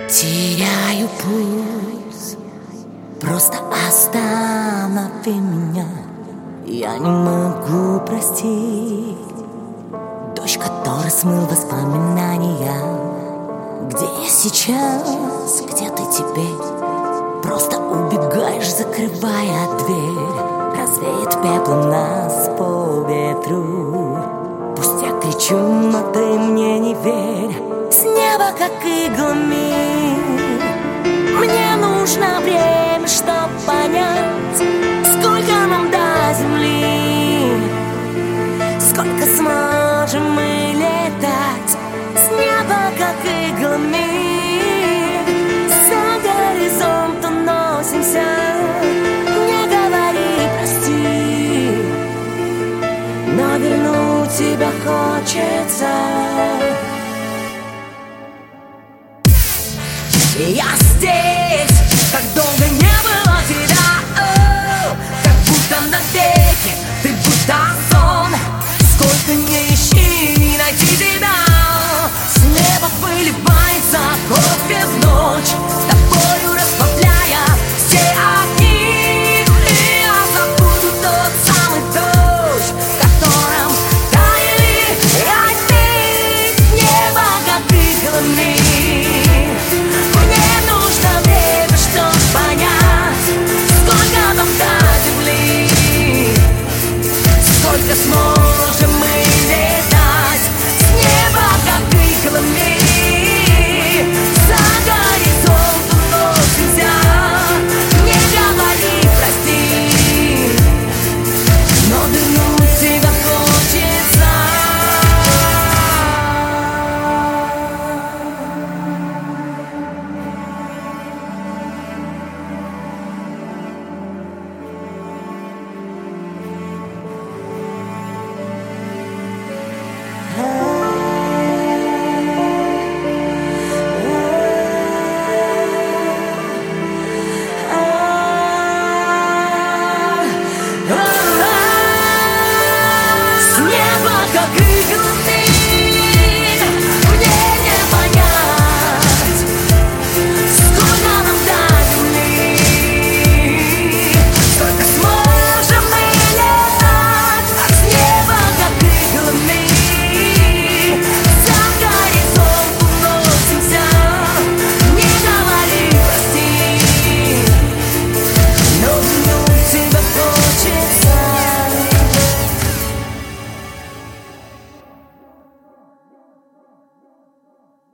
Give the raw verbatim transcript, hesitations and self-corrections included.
Теряю пульс, просто останови меня. Я не могу простить дождь, который смыл воспоминания. Где я сейчас, где ты теперь? Просто убегаешь, закрывая дверь. Развеет пеплом нас по ветру. Пусть я кричу, но ты мне не верь. С неба как иглами. Мне нужно время, чтоб понять, сколько нам до земли, сколько сможем мы летать. С неба как иглами. За горизонт уносимся. Не говори прости, но вернуть тебя хочется. Я здесь, как долго не было тебя, о, как будто навеки, ты будто сон. Сколько не ищи, не найти тебя. С неба выливается кровь без ночь, с тобою расплавляя все огни. И я забуду тот самый дождь, в котором таяли огни. С неба как иглами. Сколько сможешь